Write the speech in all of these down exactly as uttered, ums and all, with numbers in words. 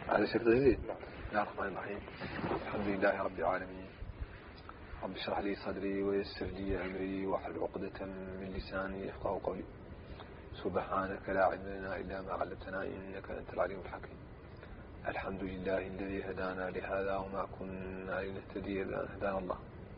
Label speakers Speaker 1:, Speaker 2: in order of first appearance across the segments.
Speaker 1: هذا شرط جديد. بسم الله الرحمن الرحيم. الحمد لله رب العالمين. رب اشرح لي صدري ويسر لي أمري واحلل عقدة من لساني يفقهوا قولي. سبحانك لا علم لنا إلا ما علمتنا إنك أنت العليم الحكيم. الحمد لله الذي هدانا لهذا وما كنا لنهتدي إلا أن هدانا الله.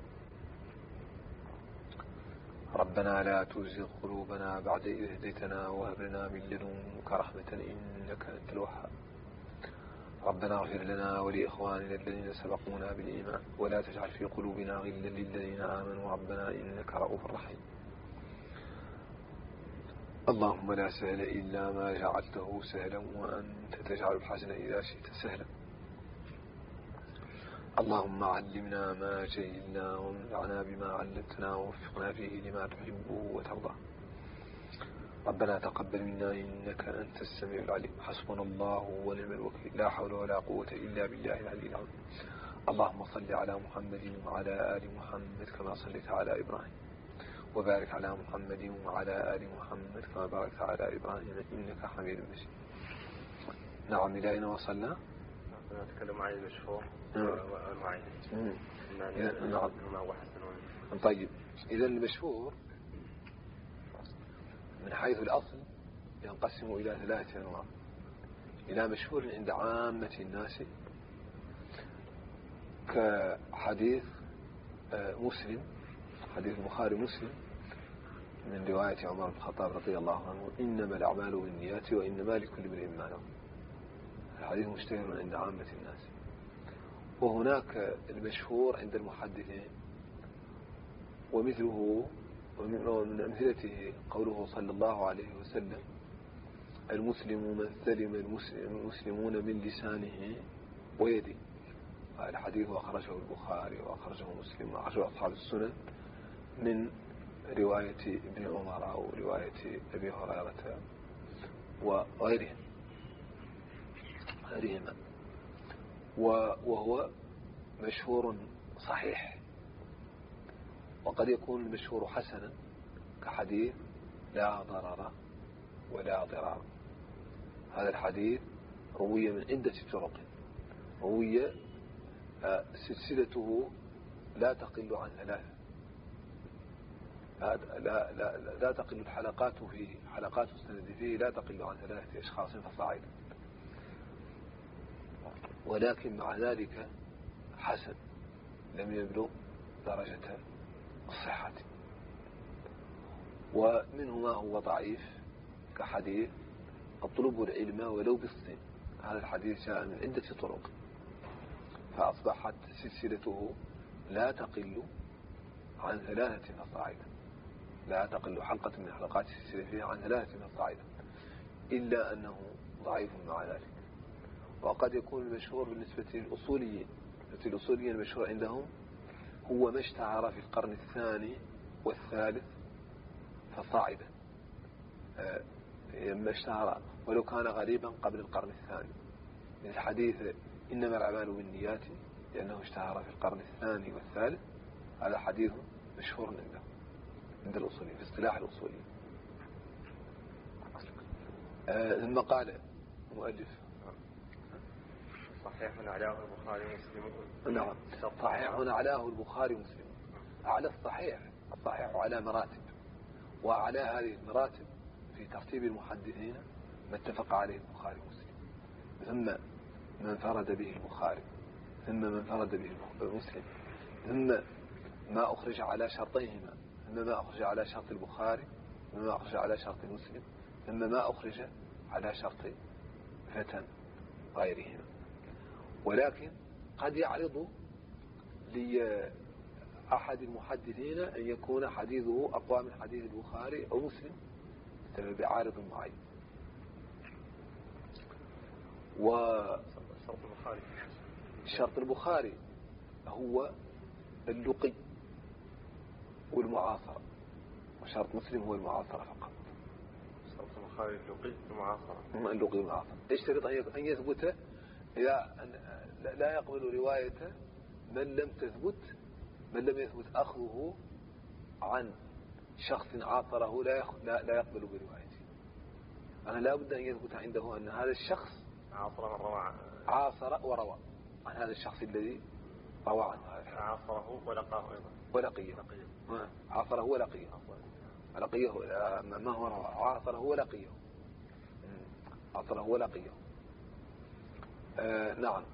Speaker 1: ربنا لا تزغ قلوبنا بعد إذ هديتنا وهب لنا من لدنك رحمة إنك أنت الوهاب. ربنا اغفر لنا ولإخواننا الذين سبقونا بالإيمان ولا تجعل في قلوبنا غلا للذين آمنوا ربنا إنك رؤوف رحيم. اللهم لا سهل إلا ما جعلته سهلا وأنت تجعل الحزن إذا شئت سهلا. اللهم علمنا ما جهلنا وانفعنا بما علمتنا ووفقنا فيه لما تحبه وترضى. ربنا تقبل منا إنك أنت السميع العليم. حسبنا الله ونعم الوكيل. لا حول ولا قوة إلا بالله العلي العظيم. اللهم صل على محمد وعلى آل محمد كما صليت على إبراهيم وبارك على محمد وعلى آل محمد كما باركت على إبراهيم إنك حميد مجيد. نعم، إلى أين وصلنا؟
Speaker 2: نتكلم عن المشهور والمعين.
Speaker 1: نعم. طيب، إذا المشهور من حيث الأصل ينقسم إلى ثلاثة أنواع. إلى مشهور عند عامة الناس كحديث مسلم، حديث البخاري مسلم من رواية عمر بن الخطاب رضي الله عنه: إنما الأعمال بالنيات وإنما لكل امرئ ما نوى. الحديث مشتهر عند عامة الناس. وهناك المشهور عند المحدثين، ومثله ومن أمثلته قوله صلى الله عليه وسلم: المسلم من سلم المسلمون من لسانه ويده. الحديث أخرجه البخاري وأخرجه مسلم وأخرجه أصحاب السنن من رواية ابن عمر أو رواية أبي هريرة وغيرهم غيرهما. وهو مشهور صحيح، وقد يكون المشهور حسنا كحديث لا ضرر ولا ضرار. هذا الحديث روي من عدة طرق، روي سلسلته لا تقل عن ثلاثة، لا, لا, لا, لا تقل الحلقات فيه، حلقات السند فيه لا تقل عن ثلاثة أشخاص فصاعدا، ولكن مع ذلك حسن، لم يبلغ درجة الصحة. ومنه ما هو ضعيف كحديث اطلبوا العلم ولو بالصين. هذا الحديث جاء من عدة طرق، فأصبحت سلسلته لا تقل عن ثلاثة فصاعدا، لا تقل حلقة من حلقات السلسلة فيها عن ثلاثة فصاعدا، إلا أنه ضعيف مع ذلك. وقد يكون المشهور بالنسبة للأصوليين، الأصوليين المشهور عندهم هو ما اشتهر في القرن الثاني والثالث فصاعدا، ما اشتهر ولو كان غريبا قبل القرن الثاني، مثل حديث إنما الأعمال بالنيات، لأنه اشتهر في القرن الثاني والثالث. هذا حديث مشهور عنده عند الأصوليين في اصطلاح الأصوليين. ثم قال المؤلف:
Speaker 2: صحيح علاه البخاري ومسلم.
Speaker 1: نعم، صحيح علاه البخاري ومسلم. على الصحيح، الصحيح على مراتب، وعلى هذه المراتب في ترتيب المحدثين ما اتفق عليه البخاري ومسلم، ثم من انفرد به البخاري، ثم من انفرد به مسلم، ثم ما أخرج على شرطيهما، ثم ما أخرج على شرط البخاري، ثم ما أخرج على شرط مسلم، ثم ما أخرج على شرط فتن غيرهما. ولكن قد يعرض لأحد المحدثين أن يكون حديثه أقوى من حديث البخاري أو مسلم بعارض معين.
Speaker 2: وشرط البخاري
Speaker 1: شرط البخاري هو اللقي والمعاصرة، وشرط مسلم هو المعاصرة فقط.
Speaker 2: شرط البخاري اللقي والمعاصرة.
Speaker 1: اللقي والمعاصرة. يشترط أن يثبت، لا يقبل رواية من لم تثبت من لم يثبت أخذه عن شخص عاصره لا لا يقبل بروايته. أنا لا بد أن يثبت عنده أن هذا الشخص
Speaker 2: عاصر من روى
Speaker 1: عاصر وروى عن هذا الشخص الذي روى عنه.
Speaker 2: عاصره ولقاه أيضا.
Speaker 1: ولقيه. عاصره ولقيه. لقيه ما هو روى. عاصره ولقيه. عاصره ولقيه. آه نعم.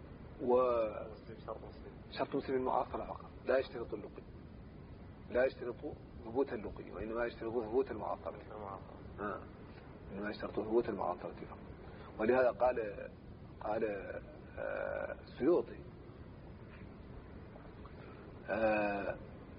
Speaker 1: وشرط مسلم المعاصرة فقط، لا يشترط اللقي، لا يشترط ثبوت اللقي، وإنما يشترط ثبوت المعاصرة. آه. إنما يشترط ثبوت المعاصرة فقط. ولهذا قال قال آه السيوطي آه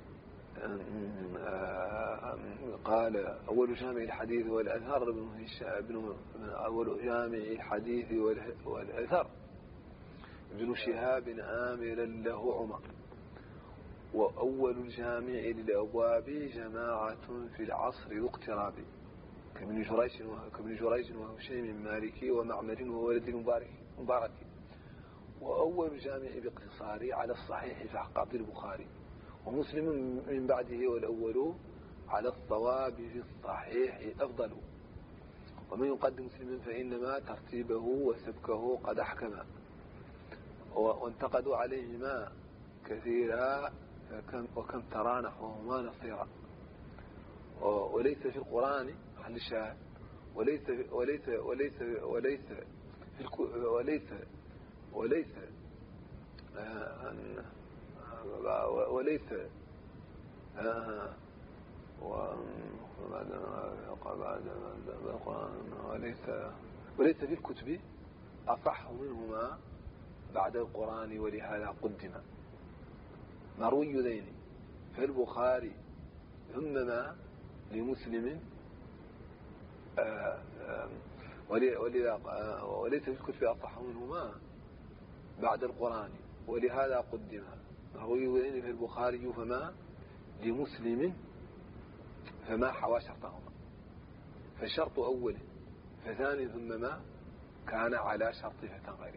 Speaker 1: آه قال أول جامع الحديث والأثر ابن ابن أول جامع الحديث والأثر ابن شهاب آملا له عمر، وأول الجامع للأبواب جماعة في العصر الاقتراب كابن جريج كابن جريج وهشيم مالكي ومعمر وولد المبارك مبارك. وأول جامع باقتصار على الصحيح في أحقاق البخاري، ومسلم من بعده والأول على الصواب في الصحيح أفضل. ومن يقدم مسلما فإنما ترتيبه وسبكه قد أحكم، وانتقدوا عليهما كثيرا وكم ترى نحوهما نصيرا. وليس في القرآن محل الشاهد، وليس وليس وليس وليس في وليس وليس وليس وليس وليس في الكتب أصح منهما بعد القرآن، ولهذا قدم مروي ذين فالبخاري ثم ما لمسلم وليس في الكتب أصح منهما بعد القرآن، ولهذا قدم مروي ذين فالبخاري فما لمسلم فما حوى شرطهما، فالشرط أول فثاني ثم ما كان على شرط فتى غيره.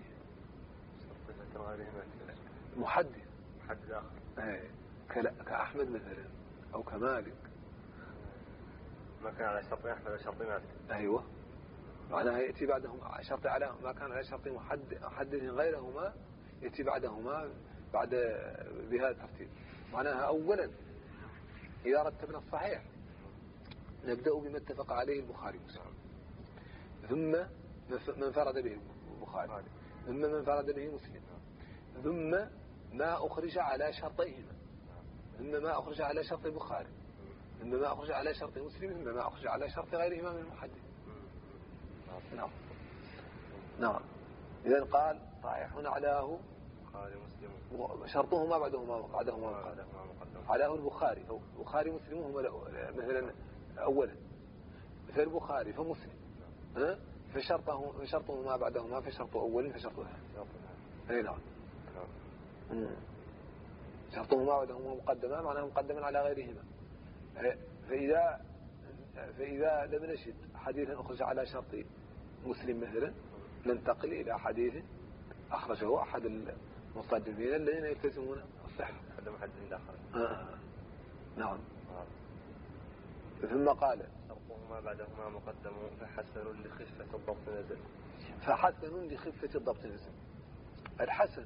Speaker 1: محدث
Speaker 2: محدث آخر
Speaker 1: كأحمد مثلا أو كمالك
Speaker 2: ما كان على شرط أحمد ولا شرط مالك.
Speaker 1: أيوة معناها يأتي بعدهم شرط على ما كان على شرط محدث غيرهما، يأتي بعدهما بعد بهذا الترتيب. معناها أولا إذا رتبنا الصحيح نبدأ بما اتفق عليه البخاري ومسلم، ثم من فرد به البخاري، ثم من فرد به مسلم، ثم ما أخرج على شرطيهما، ثم ما أخرج على شرط البخاري، ثم ما أخرج على شرط مسلم، ثم ما أخرج على شرط غيرهما من المحدث. نعم نعم. إذن قال صحيح علاه شرطهما بعدهما بعدهما علاه البخاري أو البخاري مسلم هما مثلا أولا فالبخاري فمسلم ها فشرطه فشرطه ما بعدهما فشرط أول فشرط ثاني. أي نعم. شرطه ما بعدهما مقدما معناه مقدما على غيرهما. فإذا فإذا لم نجد حديثا أخرج على شرط مسلم مثلا ننتقل إلى حديث أخرجه أحد المصنفين الذين يلتزمون الصحة.
Speaker 2: هذا محدث آخر.
Speaker 1: آه. نعم. آه. ثم قال
Speaker 2: شرطهما بعدهما مقدم فحسن لخفة الضبط نزل.
Speaker 1: فحسن لخفة الضبط نزل. الحسن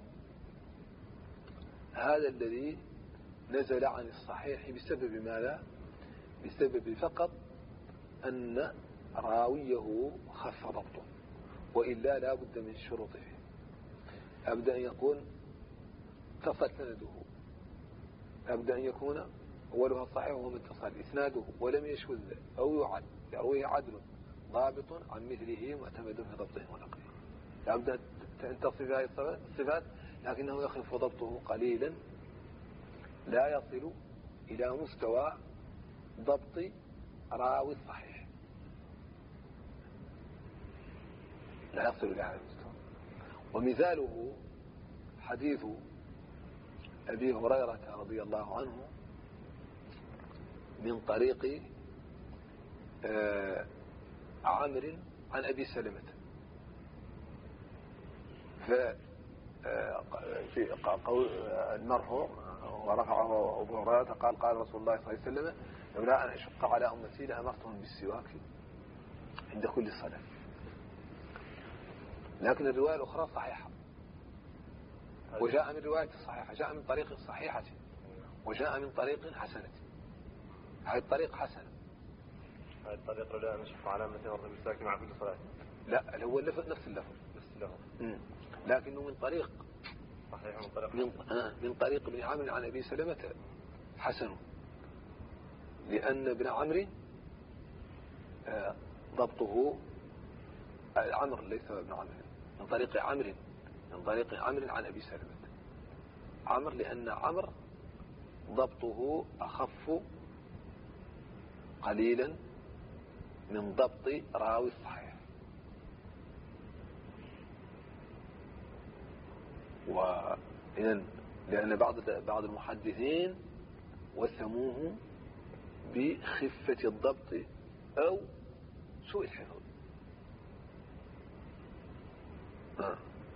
Speaker 1: هذا الذي نزل عن الصحيح بسبب ماذا؟ بسبب فقط أن راويه خف ضبطه، وإلا لا بد من شروطه. أبدأ أن يكون اتصل سنده، أبدأ أن يكون أولها الصحيح وهو متصل إسناده ولم يشذ أو يعد يرويه عدل ضابط عن مثله معتمد في ضبطه ونقله. لابد أن تصف هذه الصفات، لكنه يخف ضبطه قليلا لا يصل إلى مستوى ضبط راوي الصحيح، لا يصل إلى هذا المستوى. ومثاله حديث أبي هريرة رضي الله عنه من طريق عامر عن أبي سلمة، في قول المرفوع ورفعه أبو هريرة قال قال رسول الله صلى الله عليه وسلم لولا أن أشق على أمتي لأمرتهم بالسواك عند كل صلاة. لكن الرواية الأخرى صحيحة، وجاء من رواية الصحيحة، جاء من طريق صحيحة وجاء من طريق حسنة. هذه الطريق حسنة.
Speaker 2: هذه الطريق لا نشوف علامة ورد المساكين مع كل صلاة.
Speaker 1: لا، هو اللفظ نفس اللفظ
Speaker 2: نفس اللفظ
Speaker 1: لكنه من طريق
Speaker 2: صحيح، من طريق
Speaker 1: من, آه من طريق ابن عمرو عن أبي سلمة حسن، لأن ابن عمرو آه ضبطه عمرو ليس ابن عمرو، من طريق عمرو من طريق عمرو عن أبي سلمة عمرو، لأن عمرو ضبطه أخف قليلا من ضبط راوي الصحيح. وإذن لأن بعض بعض المحدثين وسموه بخفة الضبط أو سوء الحفظ. آه.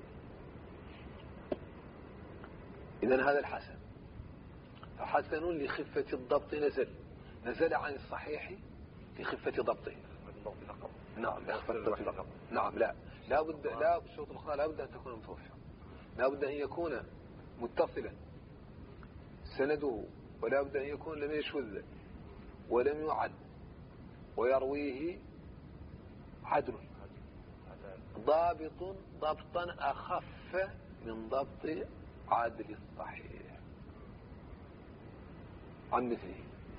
Speaker 1: إذن هذا الحسن، فحسن لخفة الضبط نزل نزل عن الصحيح لخفة ضبطه. نعم لخفة فقط. نعم لا لا بد لا بالشروط الأخرى لا بد أن تكون متوفرة، لا بد أن يكون متصلا سنده، ولا بد أن يكون لم يشذ ولم يعد، ويرويه عدل ضابط ضبطا أخف من ضبط عادل الصحيح عن مثله.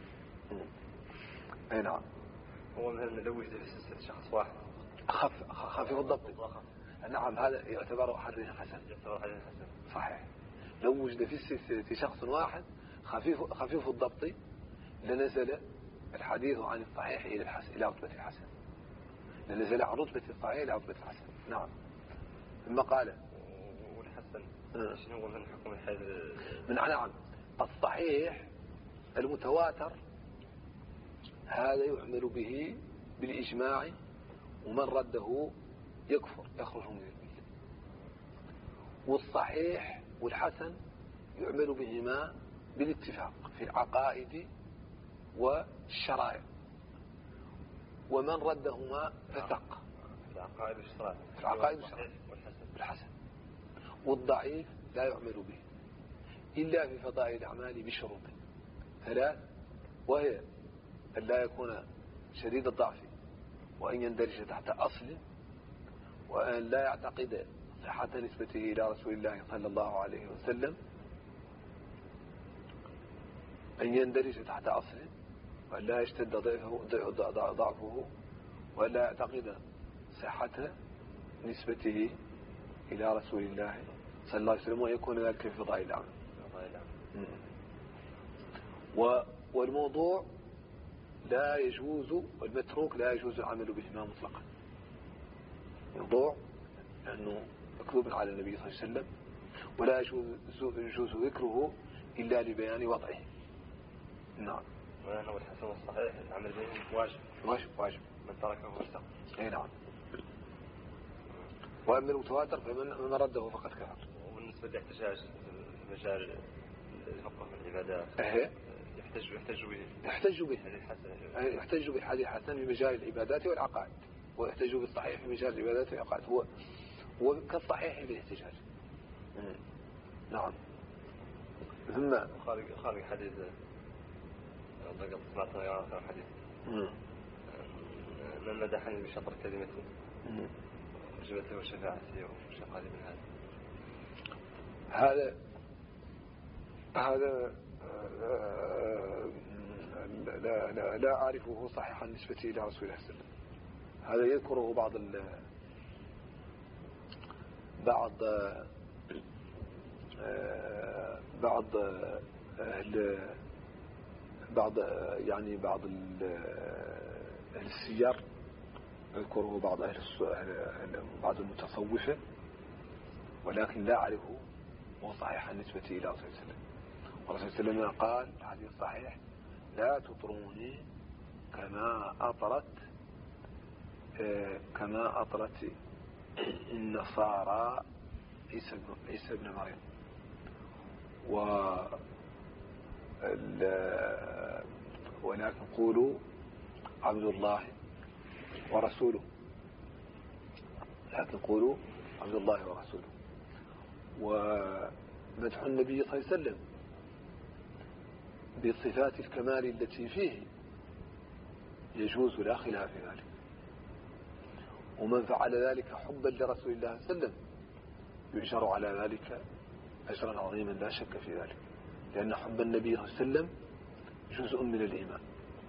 Speaker 1: أي نعم.
Speaker 2: هو مثلا لو وجد في سلسلة شخص واحد
Speaker 1: خف خفيف الضبط. نعم هذا يعتبر حديث حسن.
Speaker 2: يعتبر حديث حسن
Speaker 1: صحيح. لو وجد في السلسلة في شخص واحد خفيف خفيف الضبط لنزل الحديث عن الصحيح إلى الحسن، إلى رتبة الحسن، لنزل عن رتبة الصحيح إلى رتبة الحسن. نعم. ثم قال
Speaker 2: والحسن شنو هو من حكم الحديث
Speaker 1: من نعم الصحيح المتواتر هذا يعمل به بالإجماع، ومن رده يكفر يخرج من الملة. والصحيح والحسن يعمل بهما بالاتفاق في العقائد والشرائع، ومن ردهما فسق.
Speaker 2: العقائد والشرائع
Speaker 1: العقائد والشرائع والحسن. والضعيف لا يعمل به إلا في فضائل الأعمال بشروط ثلاث، وهي أن لا يكون شديد الضعف، وأن يندرج تحت أصل، وأن لا يعتقد صحة نسبته إلى رسول الله صلى الله عليه وسلم، أن يندرج تحت أصل، وأن لا يشتد ضعفه، وأن لا يعتقد صحة نسبته إلى رسول الله صلى الله عليه وسلم، ويكون ذلك في فضائل الأعمال. والموضوع لا يجوز، والمتروك لا يجوز العمل بهما مطلقا. موضوع لأنه مكذوب على النبي صلى الله عليه وسلم، ولا يجوز ذكره إلا لبيان وضعه. نعم.
Speaker 2: وأنه الحسن والصحيح العمل بهم واجب
Speaker 1: واجب واجب
Speaker 2: من تركه فسق.
Speaker 1: أي نعم. وأما المتواتر فمن رده فقد كفر.
Speaker 2: وبالنسبة للاحتجاج في مجال الفقه من العبادات
Speaker 1: أه.
Speaker 2: يحتج يحتج به
Speaker 1: يحتج به يحتج بالحديث الحسن في مجال العبادات والعقائد، ويحتج بالصحيح في مجال العبادات والعقائد. هو هو كالصحيح بالاحتجاج. نعم. ثم
Speaker 2: خارج خارج حديث لقد سمعت غير حديث من مدحني بشطر كلمته وجبته وشفاعتي وشقالي من هذا
Speaker 1: هذا هذا لا لا لا أعرفه صحيحا نسبة إلى رسول الله صلى الله عليه وسلم. هذا يذكره بعض ال بعض بعض أهل بعض يعني بعض السير يذكره بعض أهل بعض المتصوفة، ولكن لا أعرفه هو صحيح النسبة إلى رسول الله صلى الله عليه وسلم. والرسول صلى الله عليه وسلم قال في الحديث الصحيح: لا تطروني كما أطرت كما أطرت النصارى عيسى بن مريم. و ولكن قولوا عبد الله ورسوله، لكن قولوا عبد الله ورسوله. ومدح النبي صلى الله عليه وسلم بصفات الكمال التي فيه يجوز لا خلاف في ذلك. ومن فعل ذلك حبا لرسول الله صلى الله عليه وسلم يؤجر على ذلك أجرا عظيما لا شك في ذلك، لأن حب النبي صلى الله عليه وسلم جزء من الإيمان.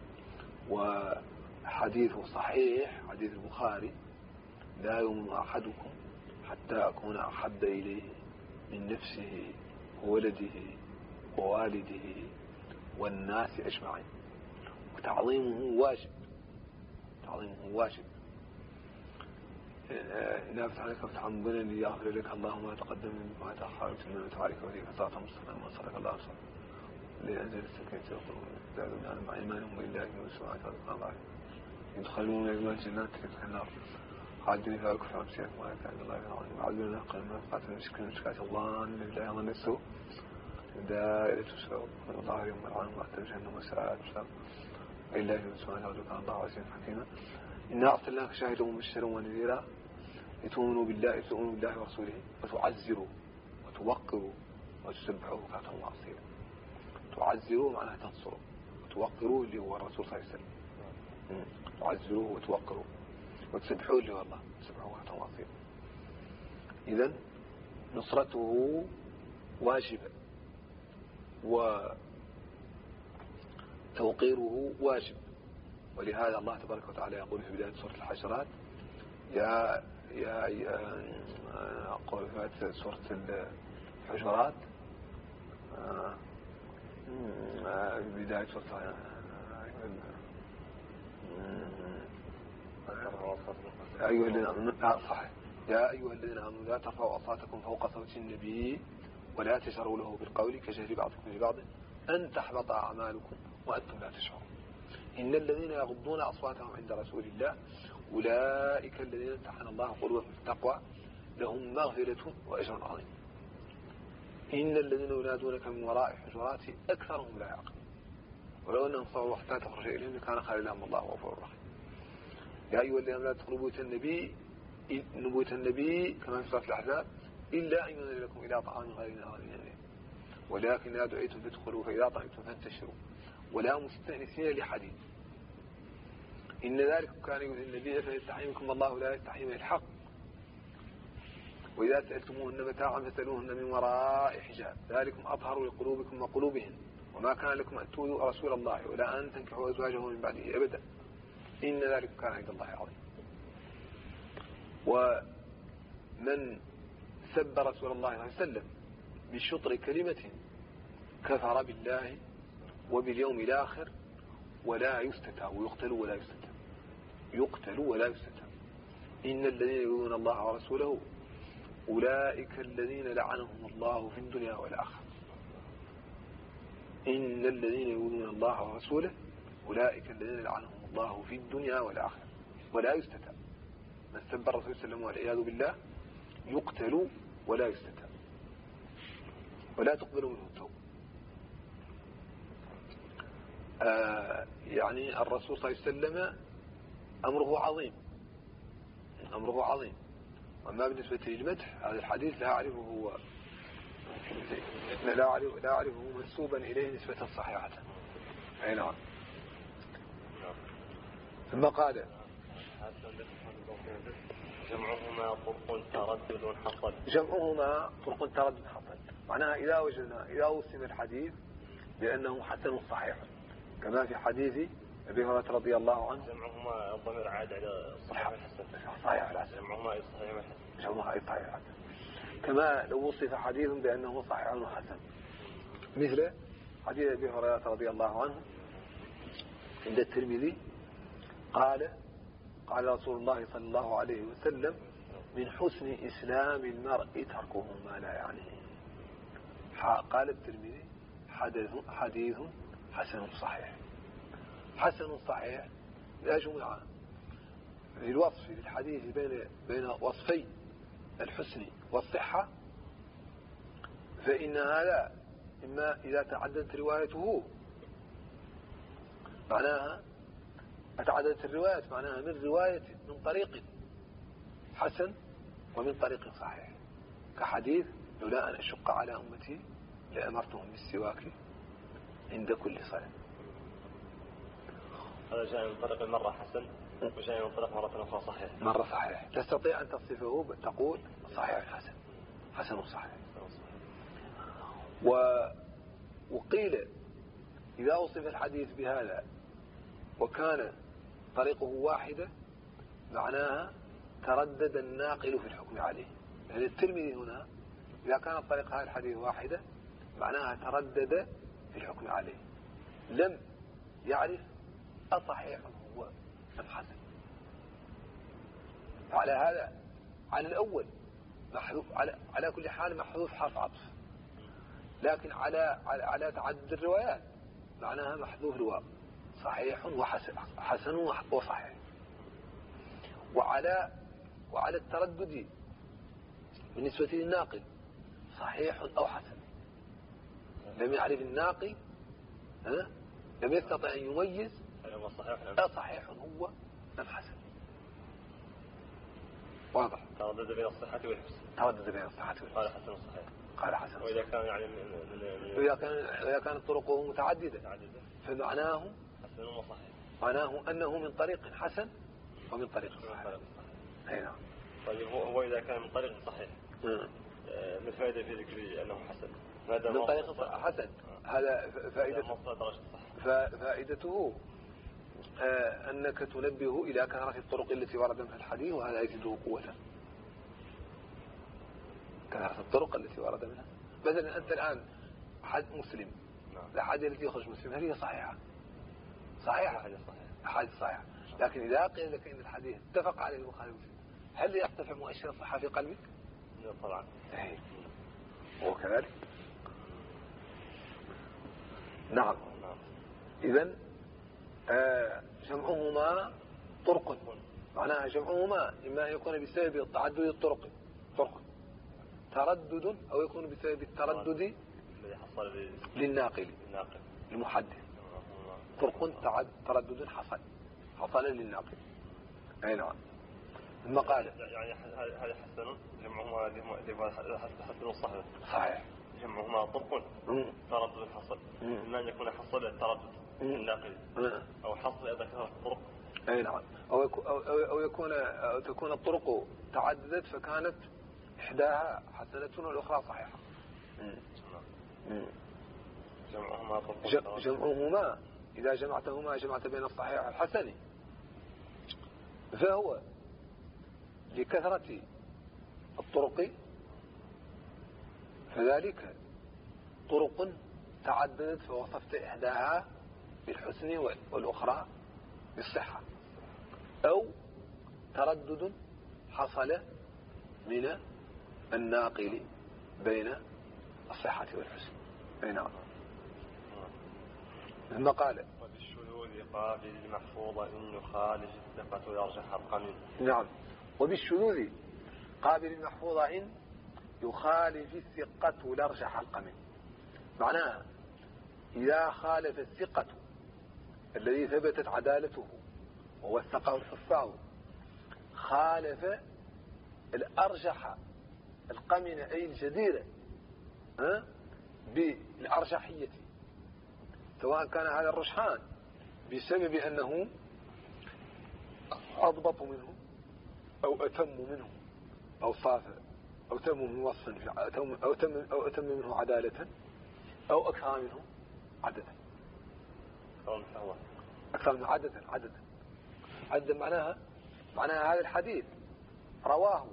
Speaker 1: وحديث صحيح حديث البخاري: لا يؤمن أحدكم حتى أكون أحب إليه من نفسه وولده ووالده والناس أجمعين. وتعظيمه واجب، تعظيمه واجب. لا فتح لك فتحا مبينا ليغفر لك الله ما تقدم ما تأخر وتمنى وتعالك وديك صلاة مستقيمة وصلك الله أبصر لأنزل السكينة يقولون زادوا من مع إيمانهم إلا إن سمعت هذا الله يدخلون من أجمال الجنات تلك النار خالدين فيها وكفر مسيرك ما يتعلم الله العظيم وعدنا نقل من قاتل المشكلة مشكلة الظان لله ظن السوء دائرة السوء والله يوم العالم وأتى جهنم وساءت إلا إن سمعت هذا كان الله عزيزا حكيما. إنا أرسلناك شاهدا ومبشرا ونذيرا لتؤمنوا بالله تؤمنوا بالله ورسوله وتعزروا وتوقروا وتسبحوا بكرة وأصيلا. تعزروا معناها تنصروا، وتوقروا اللي هو الرسول صلى الله عليه وسلم. تعزروه وتوقروا وتسبحوا اللي هو الله، تسبحوا بكرة وأصيلا. إذن نصرته واجبة وتوقيره واجب. ولهذا الله تبارك وتعالى يقول في بداية سورة الحشرات: يا يا أقول في سورة الحجرات بداية سورة أيها الذين آمنوا صح يا أيها الذين آمنوا لا ترفعوا أصواتكم فوق صوت النبي ولا تجهروا له بالقول كجهر بعضكم لبعض أن تحبط أعمالكم وأنتم لا تشعرون. إن الذين يغضون أصواتهم عند رسول الله أولئك الذين امتحن الله قلوبهم بالتقوى لهم مغفرة وأجر عظيم. إن الذين ينادونك من وراء حجرات أكثرهم لا يعقلون ولو أنهم صبروا حتى تخرج إليهم لكان خيرا لهم الله غفور رحيم. يا أيها الذين لا تدخلوا بيوت النبي بيوت النبي كما في سورة الأحزاب إلا أن يؤذن لكم إلى طعام غير ناظرين ولكن إذا دعيتم فادخلوا فإذا طعمتم فانتشروا ولا مستأنسين لحديث إن ذلك كان يؤذي النبي فيستحي منكم الله لا يستحي من الحق وإذا سألتموهن متاعا فاسألوهن من وراء حجاب ذلكم أطهر لقلوبكم وقلوبهن وما كان لكم أن تؤذوا رسول الله ولا أن تنكحوا أزواجه من بعده أبدا إن ذلك كان عند الله عظيم. ومن سب رسول الله صلى الله عليه وسلم بشطر كلمة كفر بالله وباليوم الآخر ولا يستتاب ويقتل ولا يستتاب يقتل ولا يستتاب. إن الذين يؤذون الله ورسوله أولئك الذين لعنهم الله في الدنيا والآخرة. إن الذين يؤذون الله ورسوله أولئك الذين لعنهم الله في الدنيا والآخرة ولا يستتاب. من سب الرسول صلى الله عليه وسلم والعياذ بالله يقتل ولا يستتاب ولا تقبل منه التوبة. آه يعني الرسول صلى الله عليه وسلم أمره عظيم أمره عظيم. وما بالنسبة للمدح هذا الحديث لا أعرفه هو لا أعرف لا أعرفه منسوبا إليه نسبة صحيحة. أي نعم. ثم قال
Speaker 2: جمعهما طرق تردد حصل
Speaker 1: جمعهما طرق تردد حصل معناها إذا وجدنا إذا وسم الحديث بأنه حسن صحيح كما في حديث أبي هريرة رضي الله عنه
Speaker 2: جمعهما الضمير عاد على الصحيح الحسن
Speaker 1: صحيح الحسن
Speaker 2: جمعهما أي صحيح الحسن
Speaker 1: جمعهما أي صحيح الحسن كما لو وصف حديث بأنه صحيح وحسن مثل حديث أبي هريرة رضي الله عنه عند الترمذي قال قال رسول الله صلى الله عليه وسلم من حسن إسلام المرء تركه ما لا يعنيه. قال الترمذي حديث حديث حسن صحيح. حسن صحيح لا جمعة في الوصف للحديث بين بين وصفي الحسن والصحة فإن هذا إما إذا تعددت روايته معناها تعددت الروايات معناها من رواية من طريق حسن ومن طريق صحيح، كحديث لولا أن أشق على أمتي لأمرتهم بالسواك عند كل صلاة.
Speaker 2: هذا جاء من طريق مرة حسن وجاء من طريق مرة أخرى صحيح.
Speaker 1: مرة صحيح تستطيع أن تصفه تقول صحيح حسن، حسن صحيح. و... وقيل إذا أوصف الحديث بهذا وكان طريقه واحدة معناها تردد الناقل في الحكم عليه. يعني الترمذي هنا إذا كانت طريق هذا الحديث واحدة معناها تردد في الحكم عليه، لم يعرف أصحيح هو أم حسن. فعلى هذا على الأول محذوف، على على كل حال محذوف حرف عطف، لكن على على, على تعدد الروايات معناها محذوف الواو، صحيح وحسن، حسن وصحيح. وعلى وعلى التردد بالنسبة للناقل صحيح أو حسن، لم يعرف الناقل ها لم يستطع أن يميز أصحيح هو أم حسن. واضح؟
Speaker 2: تردد بين الصحة والحسن.
Speaker 1: تردد بين الصحة والحسن.
Speaker 2: قال حسن صحيح.
Speaker 1: قال حسن.
Speaker 2: وإذا كان يعني
Speaker 1: إذا كان إذا كانت طرقه متعددة فمعناه
Speaker 2: حسن وصحيح.
Speaker 1: معناه أنه من طريق حسن ومن طريق صحيح. أي نعم.
Speaker 2: طيب هو إذا كان من طريق صحيح من فائدة في ذكر أنه حسن.
Speaker 1: من طريق حسن هذا فائدة فائدته آه أنك تنبه إلى كثرة الطرق التي ورد منها الحديث، وهذا يزيده قوة. كثرة الطرق التي ورد منها، مثلا أنت الآن حد مسلم الأحاديث التي يخرج مسلم هل هي صحيحة؟ صحيحة أحاديث صحيحة، لكن إذا قيل لك إن الحديث اتفق عليه البخاري ومسلم هل يرتفع مؤشر الصحة في قلبك؟
Speaker 2: لا طبعا.
Speaker 1: إيه. وكذلك نعم. إذن آه جمعهما طرق، معناها جمعهما إما يكون بسبب تعدد الطرق طرق تردد، أو يكون بسبب التردد للناقل المحدث. طرق تردد حصل حصل للناقل. أي نعم. ثم قال
Speaker 2: يعني هذا حسن جمعهما حسن الصحيح.
Speaker 1: صحيح.
Speaker 2: جمعهما طرق تردد حصل، إما أن يكون حصل التردد الناقل أو حصل إذا كانت الطرق.
Speaker 1: أي نعم. أو يكون أو, أو يكون أو تكون الطرق تعددت فكانت إحداها حسنة والأخرى صحيحة.
Speaker 2: جمعهما طرق.
Speaker 1: جمعهما إذا جمعتهما جمعت بين الصحيح والحسن، فهو لكثرة الطرق فذلك طرق تعددت فوصفت إحداها بالحسن والأخرى بالصحة، أو تردد حصل من الناقل بين الصحة والحسن. أي نعم. ثم قال
Speaker 2: وبالشذوذ قابل المحفوظ إن يخالف الثقة يرجح القمين.
Speaker 1: نعم. وبالشذوذ قابل المحفوظ إن يخالف الثقة لرجح القمين، معناها إذا خالف الثقة الذي ثبتت عدالته وهو الثقة الحفاظ خالف الأرجح القمن أي الجديرة بالأرجحية، سواء كان هذا الرجحان بسبب أنه أضبط منه أو أتم منه أو صاف أو تم من وصف أو تم أو أتم منه عدالة أو أكثر منه عددا. أكثر منه عددا عددا عددا معناها معناها هذا الحديث رواه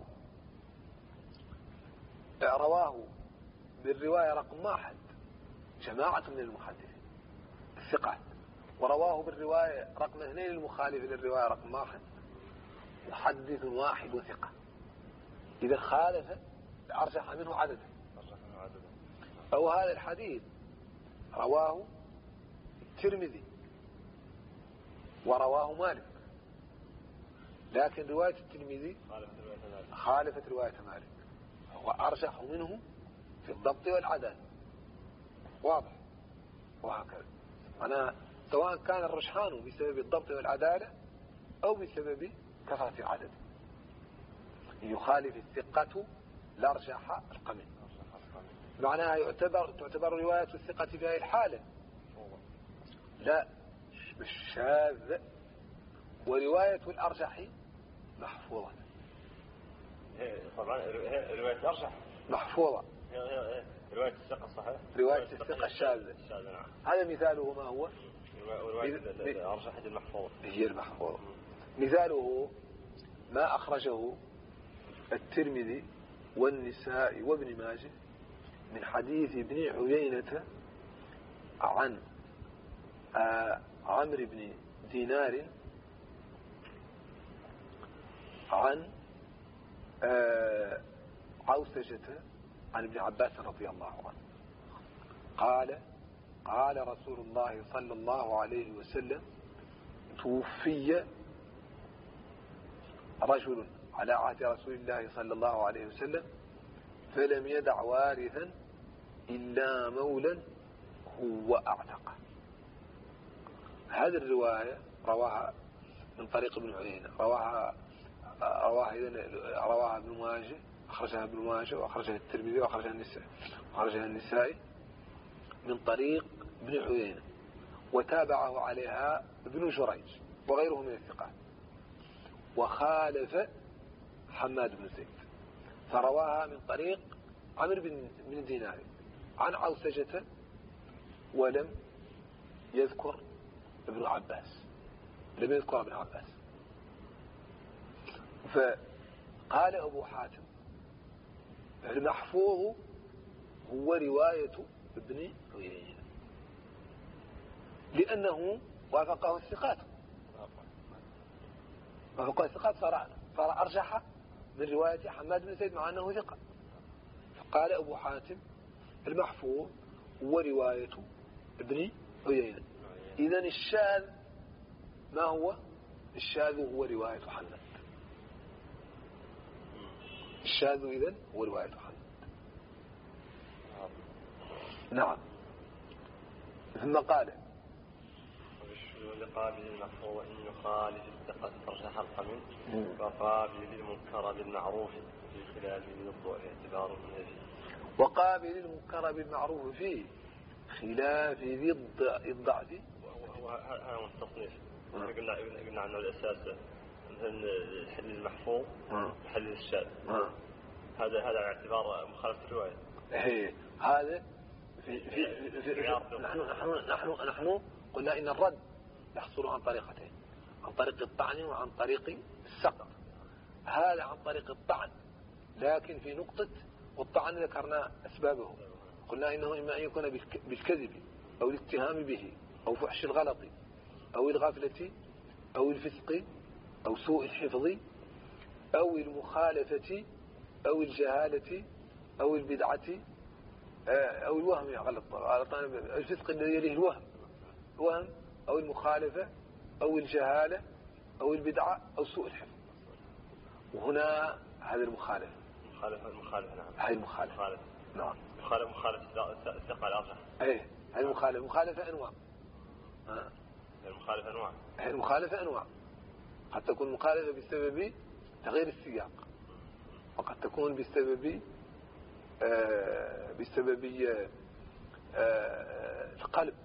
Speaker 1: رواه بالرواية رقم واحد جماعة من المحدثين الثقات، ورواه بالرواية رقم اثنين المخالف للرواية رقم واحد محدث واحد ثقة. إذا خالف أرجح منه عددا. أو هذا الحديث رواه الترمذي ورواه مالك، لكن رواية الترمذي خالفت رواية مالك، هو أرجح منه في الضبط والعدالة. واضح؟ وهكذا أنا سواء كان الرجحان بسبب الضبط والعدالة أو بسبب كثرة العدد. يخالف الثقة لارجح القمن. معناها يعتبر تعتبر رواية الثقة في هذه الحالة لا الشاذ، ورواية الأرجح محفوظة.
Speaker 2: طبعا رواية الأرجح
Speaker 1: محفوظة.
Speaker 2: رواية الثقة صحيح.
Speaker 1: رواية الثقة الشاذة. هذا مثاله ما هو؟
Speaker 2: رواية الأرجح المحفوظة.
Speaker 1: هي المحفوظة. مثاله ما أخرجه الترمذي والنسائي وابن ماجه من حديث ابن عيينة عن آه عمرو بن دينار عن آه عوسجة عن ابن عباس رضي الله عنه قال قال رسول الله صلى الله عليه وسلم توفي رجل على عهد رسول الله صلى الله عليه وسلم فلم يدع وارثا إلا مولا هو أعتقه. هذه الرواية رواها من طريق ابن عيينة، رواها رواها رواها ابن ماجه، أخرجها ابن ماجه وأخرجها الترمذي وأخرجها النسائي وأخرجها النسائي من طريق ابن عيينة، وتابعه عليها ابن جريج وغيره من الثقات، وخالف حماد بن زيد فرواها من طريق عمرو بن دينار عن عوسجة ولم يذكر ابن عباس لم يذكر ابن عباس. فقال أبو حاتم المحفوظ هو رواية ابن عيينة لأنه وافقه الثقات وافقه الثقات صار صار أرجح من رواية حماد بن زيد مع أنه ثقة. فقال أبو حاتم المحفوظ هو رواية ابن عيينة. إذن الشاذ ما هو؟ الشاذ هو رواية حماد. الشاذ إذن هو رواية حماد. نعم. ثم قال
Speaker 2: لقابل المحفوظ إن يخالف الثقة ترجح القمن وقابل للمنكر بالمعروف في خلاف الضعف اعتبار النبي.
Speaker 1: وقابل المنكر بالمعروف في خلاف ذي الضعف.
Speaker 2: وهذا هو التصنيف. قلنا قلنا عنه الأساس مثل الحل المحفوظ وحل الشاذ. هذا هذا اعتبار مخالفة الرواية.
Speaker 1: إيه هذا في في, في, في, في نحن نحن نحن نحن قلنا إن الرد يحصل عن طريقتين، عن طريق الطعن وعن طريق السقط. هذا عن طريق الطعن، لكن في نقطة والطعن ذكرنا أسبابه، قلنا إنه إما أن يكون بالكذب أو الاتهام به أو فحش الغلط أو الغفلة أو الفسق أو سوء الحفظ أو المخالفة أو الجهالة أو البدعة أو الوهم. غلط الفسق الذي يليه الوهم وهم أو المخالفة أو الجهالة أو البدعة أو سوء الحفظ. وهنا هذا المخالفة
Speaker 2: مخالفة المخالفة نعم
Speaker 1: هذه المخالفة
Speaker 2: مخالفة
Speaker 1: نعم
Speaker 2: مخالفة مخالفة الثقة الأرجح.
Speaker 1: إيه هذه المخالفة مخالفة أنواع.
Speaker 2: آه. المخالفة أنواع.
Speaker 1: هذه المخالفة أنواع، قد تكون مخالفة بسبب تغيير السياق، وقد تكون بسبب آه بسبب آه القلب.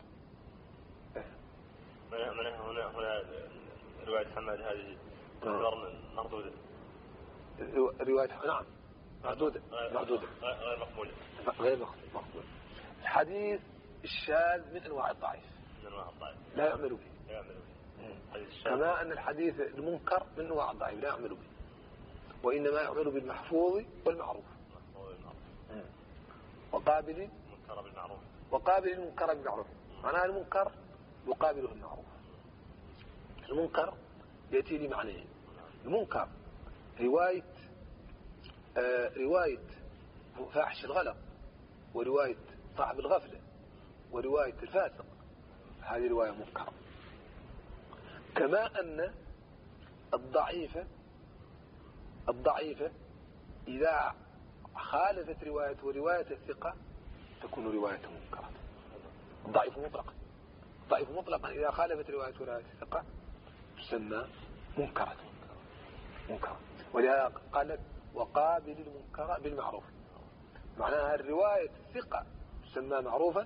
Speaker 2: هنا هنا هنا رواية حماد هذه مردودة.
Speaker 1: رواية نعم مردودة مردودة
Speaker 2: غير مقبولة
Speaker 1: غير مقبولة. الحديث الشاذ من أنواع الضعيف
Speaker 2: من أنواع الضعيف لا
Speaker 1: يعمل به
Speaker 2: لا يعمل به.
Speaker 1: كما أن الحديث المنكر من أنواع الضعيف لا يعمل به، وإنما يعمل بالمحفوظ والمعروف. وقابل
Speaker 2: المنكر بالمعروف
Speaker 1: وقابل المنكر بالمعروف. معناها المنكر يقابله المعروف. المنكر يأتي لمعنيه. المنكر رواية آه رواية فاحش الغلط، ورواية صاحب الغفلة، ورواية الفاسق، هذه رواية منكرة. كما أن الضعيفة الضعيفة إذا خالفت روايته رواية الثقة تكون رواية منكرة. الضعيف مطلقا الضعيف مطلقا إذا خالفت روايته رواية الثقة تسمى منكرة منكرة. ولهذا قالت وقابل المنكر بالمعروف. معناها الرواية الثقة تسمى معروفا،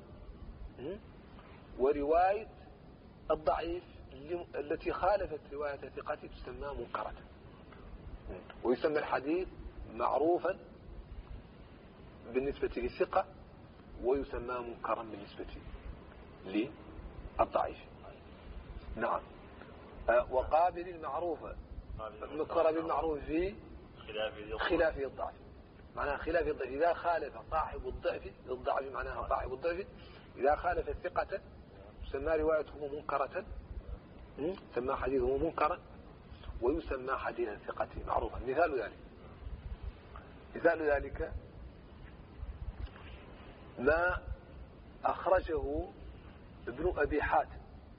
Speaker 1: ورواية الضعيف التي خالفت رواية الثقة تسمى منكرة. ويسمى الحديث معروفا بالنسبة للثقة، ويسمى منكرا بالنسبة للضعيف. نعم. وقابل المعروف منكر بالمعروف في خلاف الضعف. معناها خلاف الضعف إذا خالف صاحب الضعف، الضعف معناها صاحب الضعف إذا خالف الثقة تسمى روايته منكرة، تسمى حديثه منكرا، ويسمى حديث الثقة معروفا. مثال ذلك مثال ذلك ما أخرجه ابن أبي حاتم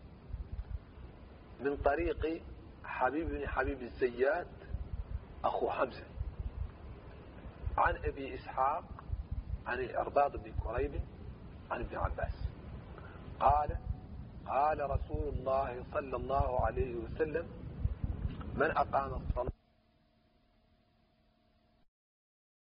Speaker 1: من طريق حبيب بن حبيب الزيات أخو حمزة عن أبي إسحاق عن الأرباض بن كريب عن ابن عباس قال قال رسول الله صلى الله عليه وسلم: من أقام الصلاة